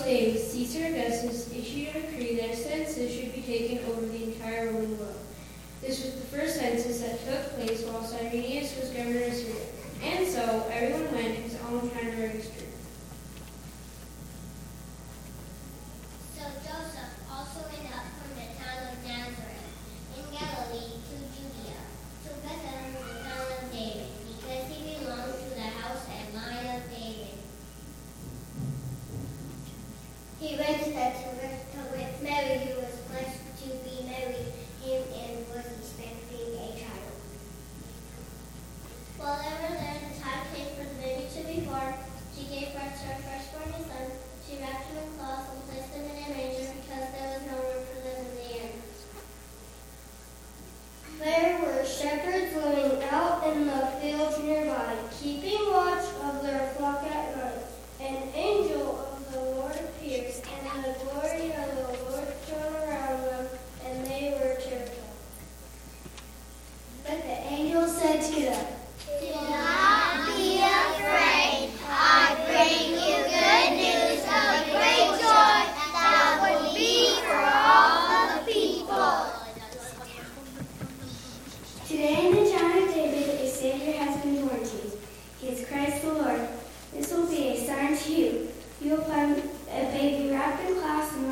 days, Caesar Augustus issued a decree that a census should be taken over the entire Roman world. This was the first census that took place while Cyrenius was governor of Syria, and so everyone went his own kind of register. So Joseph also went up from the town of Nazareth in Galilee to Judea, to Bethlehem, the town of David, because he belonged to the house and line of David. He went with Mary, who was blessed to be married him and was expecting a child. While they were there, the time came for the baby to be born. She gave birth to her firstborn son. She wrapped him in cloth and placed him in a manger because there was no room for them in the inn. There were shepherds living out in the fields nearby, keeping watch of their flock at night. An angel of the Lord appeared, and the glory of the Lord shone around them, and they were terrified. But the angel said to them, "Do not be afraid. I bring you good news of great joy that will be for all the people. Today in the town of David, a Savior has been born to you. He is Christ the Lord. This will be a sign to you. You will find a baby wrapped in cloths and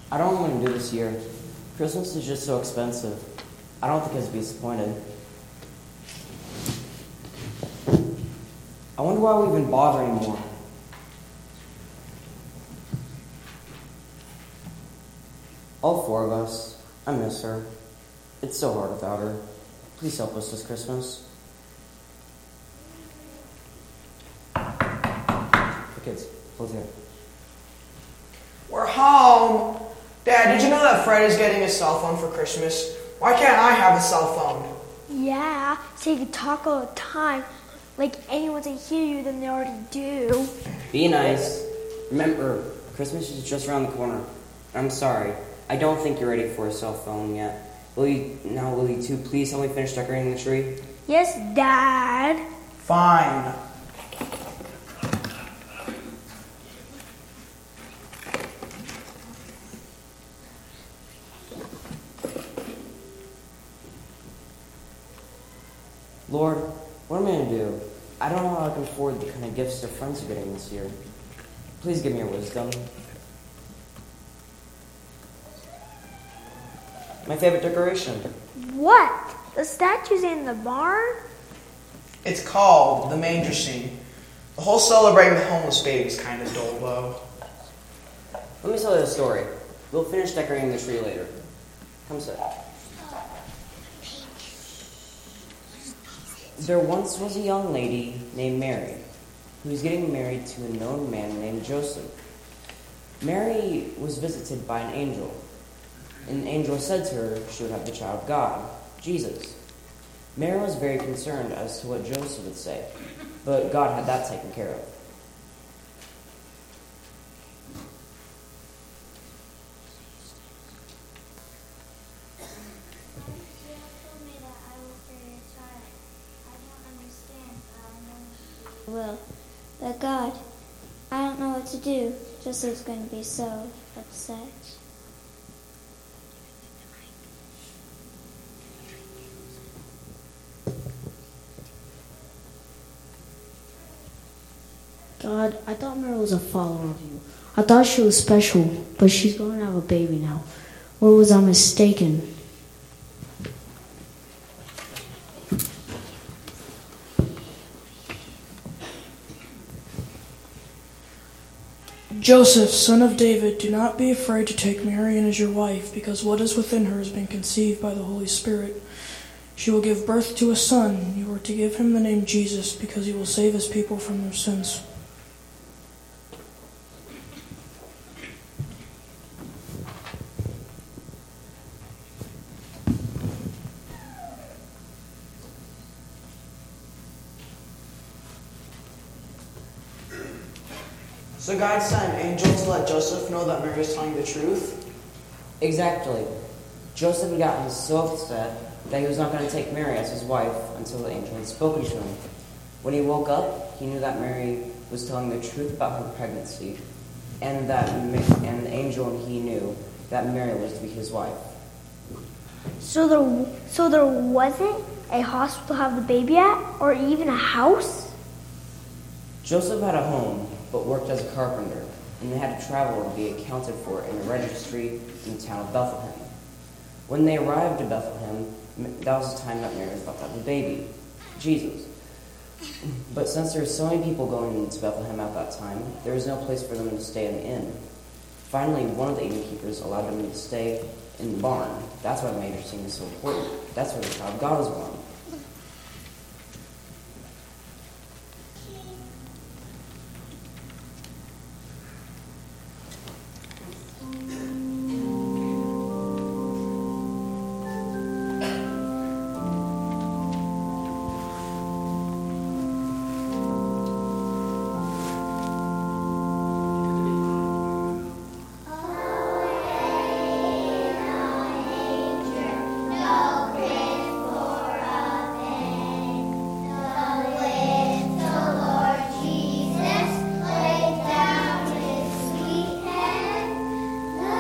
I don't want to do this year. Christmas is just so expensive. I don't think kids will be disappointed. I wonder why we even bother anymore. All four of us. I miss her. It's so hard without her. Please help us this Christmas. The kids, close here. We're home. Dad, did you know that Fred is getting a cell phone for Christmas? Why can't I have a cell phone? Yeah, so you can talk all the time. Like anyone can hear you than they already do. Be nice. Remember, Christmas is just around the corner. I'm sorry. I don't think you're ready for a cell phone yet. Will you two please help me finish decorating the tree? Yes, Dad. Fine. Lord, what am I going to do? I don't know how I can afford the kind of gifts their friends are getting this year. Please give me your wisdom. My favorite decoration. What? The statue's in the barn? It's called the manger scene. The whole celebrating the homeless baby is kind of dull, though. Let me tell you a story. We'll finish decorating the tree later. Come sit. There once was a young lady named Mary who was getting married to a known man named Joseph. Mary was visited by an angel. An angel said to her she would have the child of God, Jesus. Mary was very concerned as to what Joseph would say, but God had that taken care of. Will, but God, I don't know what to do. Joseph's going to be so upset. God, I thought Mary was a follower of you. I thought she was special, but she's going to have a baby now. Or was I mistaken? Joseph, son of David, do not be afraid to take Mary in as your wife, because what is within her has been conceived by the Holy Spirit. She will give birth to a son. You are to give him the name Jesus, because he will save his people from their sins. So God sent an angel to let Joseph know that Mary was telling the truth? Exactly. Joseph had gotten so upset that he was not going to take Mary as his wife until the angel had spoken to him. When he woke up, he knew that Mary was telling the truth about her pregnancy, and the angel and he knew that Mary was to be his wife. So there wasn't a hospital to have the baby at, or even a house? Joseph had a home, but worked as a carpenter, and they had to travel and be accounted for in a registry in the town of Bethlehem. When they arrived at Bethlehem, that was the time that Mary was about to have a baby, Jesus. But since there were so many people going into Bethlehem at that time, there was no place for them to stay in the inn. Finally, one of the innkeepers allowed them to stay in the barn. That's why the manger scene is so important. That's where the child of God was born. Lay down his sweet head.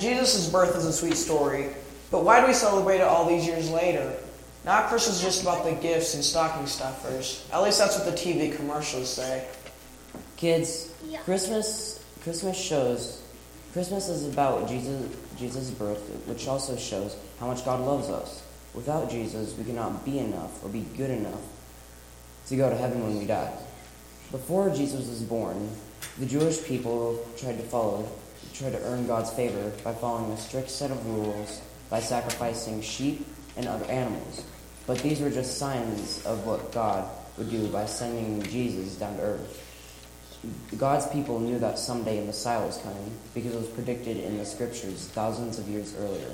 Jesus' birth is a sweet story, but why do we celebrate it all these years later? Now Christmas is just about the gifts and stocking stuffers. At least that's what the TV commercials say. Kids, Christmas is about Jesus' birth, which also shows how much God loves us. Without Jesus, we cannot be enough or be good enough to go to heaven when we die. Before Jesus was born, the Jewish people tried to earn God's favor by following a strict set of rules, by sacrificing sheep and other animals. But these were just signs of what God would do by sending Jesus down to earth. God's people knew that someday a Messiah was coming because it was predicted in the scriptures thousands of years earlier.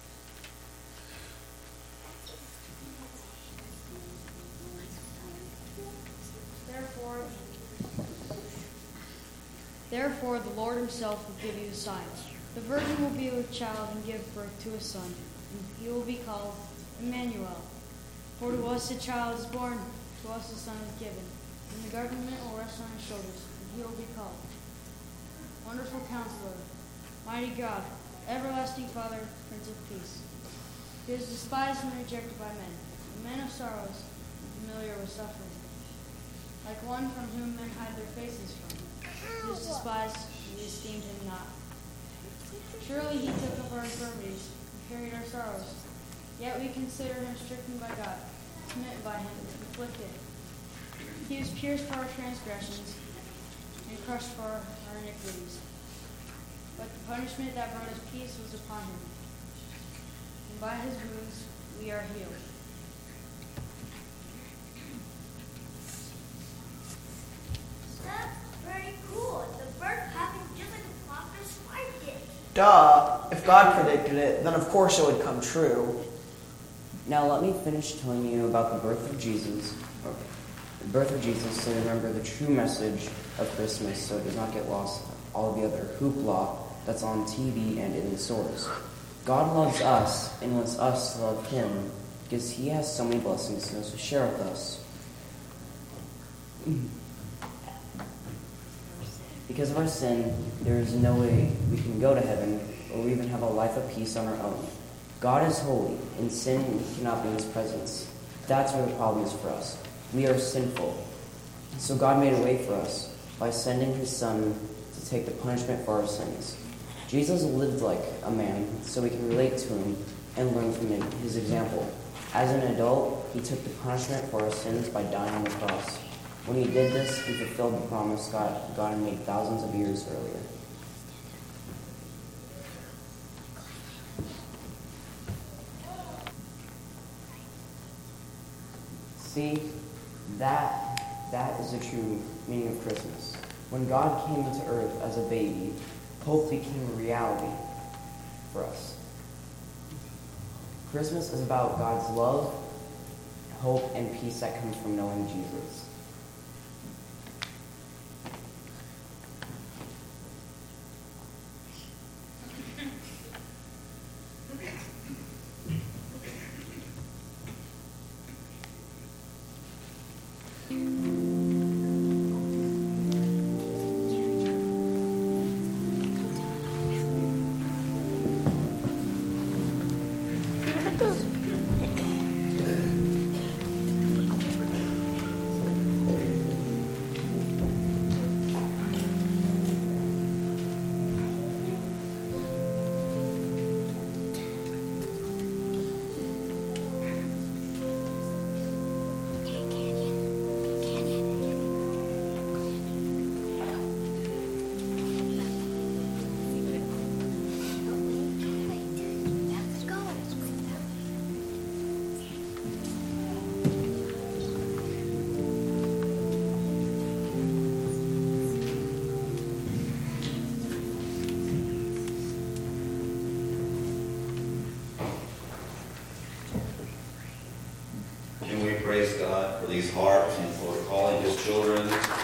Therefore, the Lord himself will give you the signs. The virgin will be with child and give birth to a son, and he will be called Emmanuel. For to us a child is born, to us a son is given, and the government will rest on his shoulders, and he will be called Wonderful Counselor, Mighty God, Everlasting Father, Prince of Peace. He is despised and rejected by men, a man of sorrows, and familiar with suffering, like one from whom men hide their faces from. He was despised, and we esteemed him not. Surely he took up our infirmities and carried our sorrows. Yet we consider him stricken by God, smitten by him, afflicted. He was pierced for our transgressions and crushed for our iniquities. But the punishment that brought us peace was upon him, and by his wounds we are healed. Duh. If God predicted it, then of course it would come true. Now let me finish telling you about the birth of Jesus, so you remember the true message of Christmas, so it does not get lost in all of the other hoopla that's on TV and in the stores. God loves us and wants us to love him because he has so many blessings he wants to share with us. Because of our sin, there is no way we can go to heaven or even have a life of peace on our own. God is holy, and sin cannot be in his presence. That's where the problem is for us. We are sinful. So God made a way for us by sending his Son to take the punishment for our sins. Jesus lived like a man, so we can relate to him and learn from his example. As an adult, he took the punishment for our sins by dying on the cross. When he did this, he fulfilled the promise God had made thousands of years earlier. See, that is the true meaning of Christmas. When God came to earth as a baby, hope became a reality for us. Christmas is about God's love, hope, and peace that comes from knowing Jesus. Praise God for these harps and for calling his children.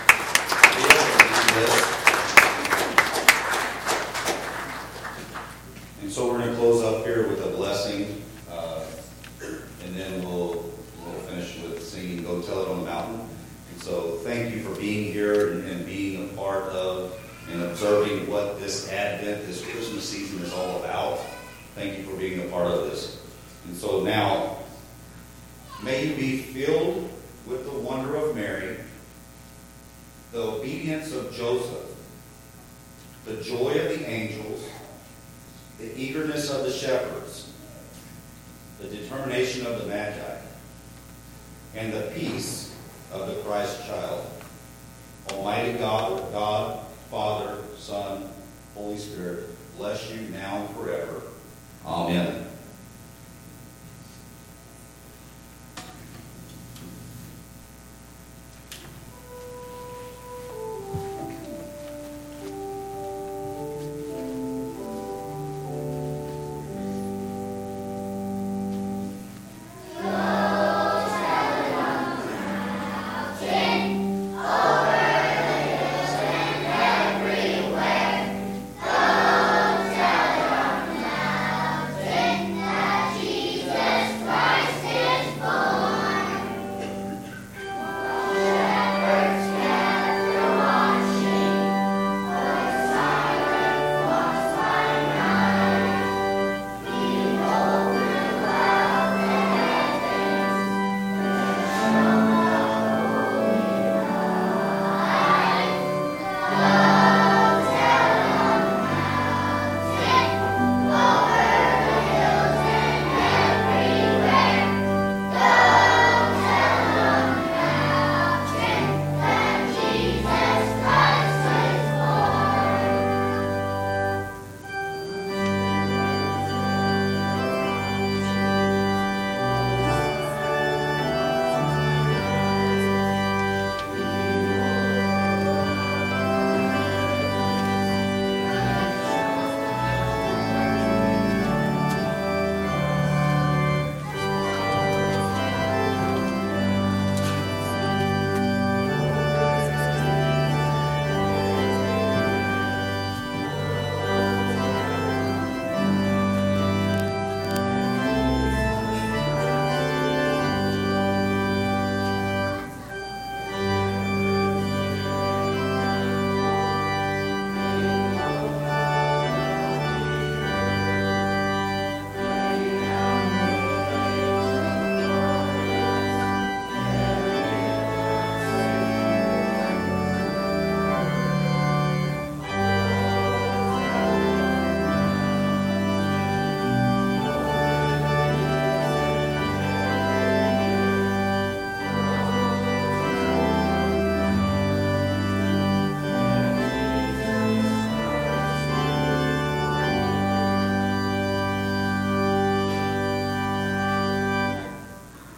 And so we're going to close up here with a blessing, and then we'll finish with singing "Go Tell It on the Mountain." And so thank you for being here and being a part of and observing what this Advent, this Christmas season is all about. Thank you for being a part of this. And so now, may you be filled with the wonder of Mary, the obedience of Joseph, the joy of the angels, the eagerness of the shepherds, the determination of the Magi, and the peace of the Christ child. Almighty God, God, Father, Son, Holy Spirit, bless you now and forever. Amen.